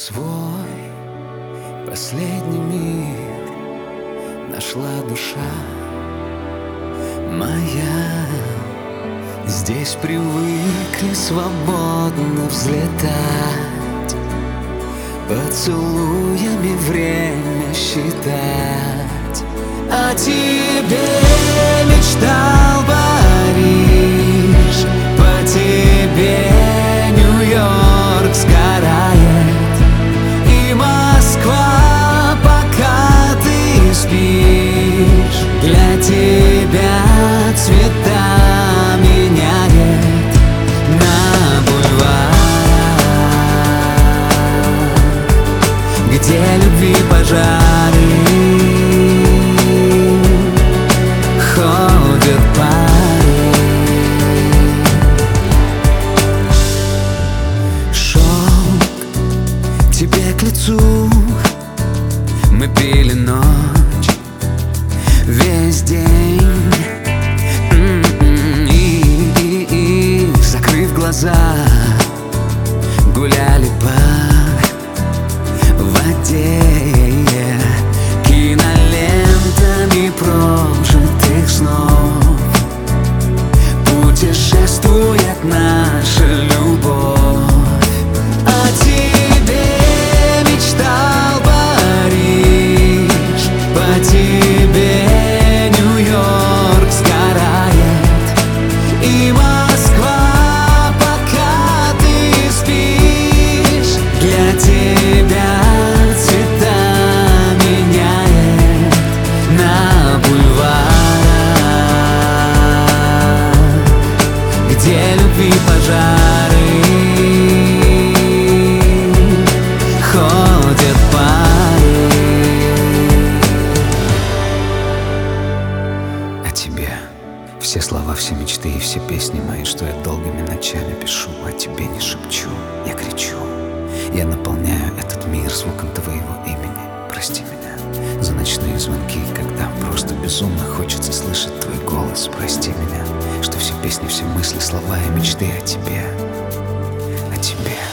Свой последний мир нашла душа моя. Здесь привыкли свободно взлетать, поцелуями время считать. О тебе мечтал Париж, по тебе Нью-Йорк сгорает, и Москва, пока ты спишь, для тебя цвета меняет на бульварах, где любви пожары ходят пары. Шелк тебе к лицу, мы пили ночь весь день, и закрыв глаза, гуляли по воде кинолентами прожитых снов. Путешествует наша любовь. О тебе мечтал Париж, по тебе Нью-Йорк сгорает, и Москва, пока ты спишь, для тебя цвета меняет на бульварах, где любви пожары ходят пары. О тебе все слова, все мечты и все песни мои, что я долгими ночами пишу. О тебе не шепчу, я кричу. Я наполняю этот мир звуком твоего имени. Прости меня за ночные звонки, когда просто безумно хочется слышать твой голос. Прости меня, что все песни, все мысли, слова и мечты о тебе, о тебе.